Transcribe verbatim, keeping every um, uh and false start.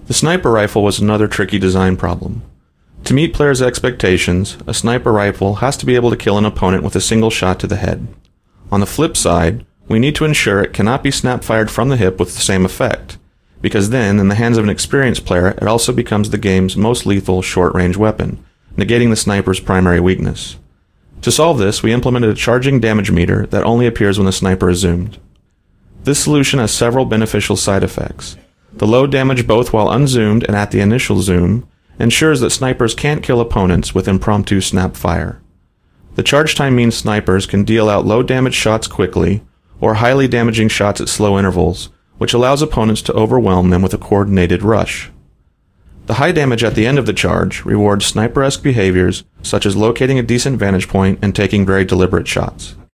The sniper rifle was another tricky design problem. To meet players' expectations, a sniper rifle has to be able to kill an opponent with a single shot to the head. On the flip side, we need to ensure it cannot be snap-fired from the hip with the same effect, because then, in the hands of an experienced player, it also becomes the game's most lethal short-range weapon, negating the sniper's primary weakness. To solve this, we implemented a charging damage meter that only appears when the sniper is zoomed. This solution has several beneficial side effects. The low damage both while unzoomed and at the initial zoom ensures that snipers can't kill opponents with impromptu snap fire. The charge time means snipers can deal out low damage shots quickly, or highly damaging shots at slow intervals, which allows opponents to overwhelm them with a coordinated rush. The high damage at the end of the charge rewards sniper-esque behaviors such as locating a decent vantage point and taking very deliberate shots.